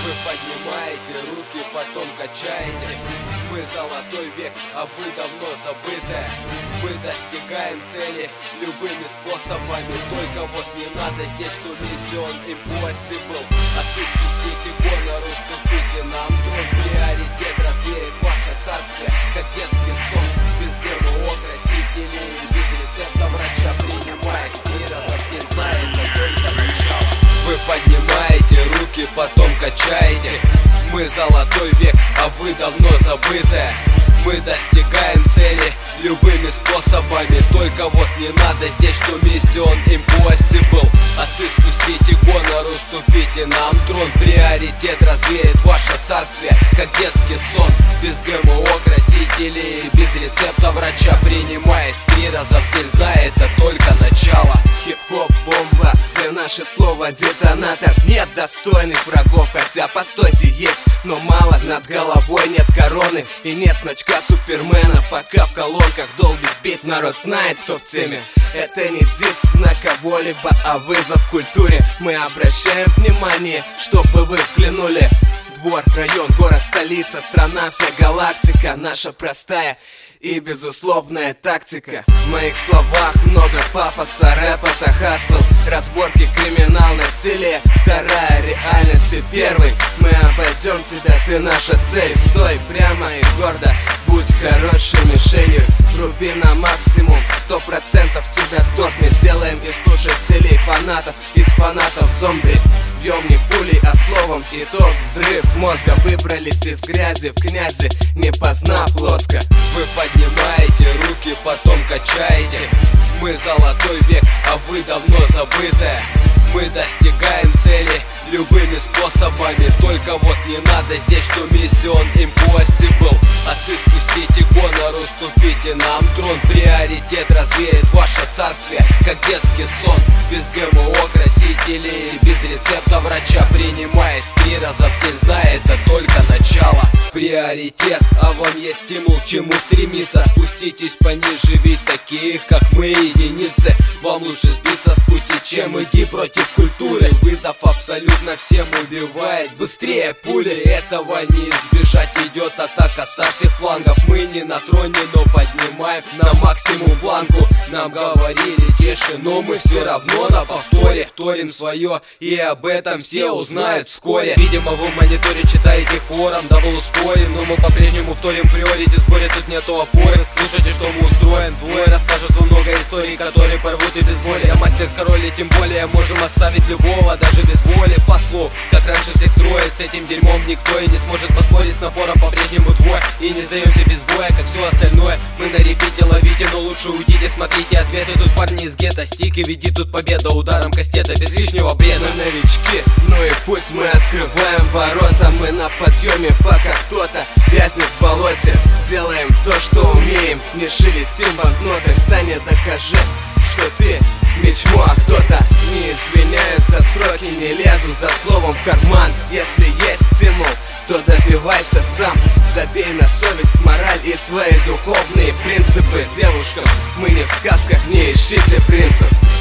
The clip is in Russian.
Вы поднимаете руки, потом качаете. Мы золотой век, а вы давно забытые. Мы достигаем цели любыми способами. Только вот не надо здесь, что Mission Impossible. Отпустите гонор, уступите нам трон. Приоритет развеет ваше царствие, как детский сон. Без ГМО, красителей, без рецепта врача. Принимает мира, так не знает, но только начало. Вы поднимаете руки, потом качаете. Мы золотой век, а вы давно забытые. Мы достигаем цели любыми способами. Только вот не надо здесь, что Mission Impossible. Отцы, спустите гонор, уступите нам трон. Приоритет развеет ваше царствие, как детский сон. Без ГМО, красителей, без рецепта врача. Принимает 3 раза в день, знает, это только начало. Хип-хоп бомба, где наше слово детонатор. Нет достойных врагов, хотя постойте есть, но мало. Над головой нет короны и нет значка Супермена. Пока в колонках долбит бит, народ знает, кто в теме. Это не дисс на кого-либо, а вызов культуре. Мы обращаем внимание, чтобы вы взглянули. Двор, район, город, столица, страна, вся галактика. Наша простая и безусловная тактика. В моих словах много пафоса, рэп это хасл. Разборки, криминал, насилие, вторая реальность, ты первый. Мы обойдем тебя, ты наша цель. Стой прямо и гордо, будь хорошей мишенью. Руби на максимум, 100% тебя торкнет. Делаем из слушателей фанатов, из фанатов зомби. Бьем не пулей, а словом, итог взрыв мозга. Выбрались из грязи в князи, не познав плоско. Вы поднимаете руки, потом качаете. Мы золотой век, а вы давно забытые. Мы достигаем цели любыми способами. Только вот не надо здесь, что Mission Impossible. Отцы, спустите гонор, уступите нам трон. Приоритет развеет ваше царствие, как детский сон. Без ГМО, красителей, без рецепта врача. Принимает 3 раза в день, знает, это только начало. Приоритет, а вам есть стимул к чему стремиться. Спуститесь пониже, ведь таких, как мы, единицы. Вам лучше сбиться с пути, чем идти против культуры. Вызов абсолютно всем убивает быстрее пули. Этого не избежать, идет атака со всех флангов. Мы не на троне, но поднимаем на максимум планку. Нам говорили тише, но мы все равно на повторе вторим свое, и об этом все узнают вскоре. Видимо, вы в мониторе читаете хором, дабл ускорим, но мы по-прежнему вторим приорити. В споре тут нету опоры, слушайте, что мы устроим. Двое расскажут вам много историй, которые порвут и без боли. Я мастер, король, и тем более можем оставить любого, даже без воли. Фастфлоу, как раньше всех строит. С этим дерьмом никто и не сможет поспорить. С напором по-прежнему двое, и не сдаемся без боя, как все остальное. Мы на репите, ловите, но лучше уйдите, смотрите ответы. Тут парни из гетто, стик и веди тут победа ударом кастета, без лишнего бреда. Мы новички, ну и пусть мы открываем ворота. Мы на подъеме, пока кто-то вязнет в болоте. Делаем то, что умеем, не шелестим банкноты. Встань и докажи, что ты не чмо, а кто-то. Не извиняюсь за строки, не лезу за словом в карман. Если есть стимул, то добивайся сам. Забей на совесть, мораль и свои духовные принципы. Девушкам мы не в сказках, не ищите принцип.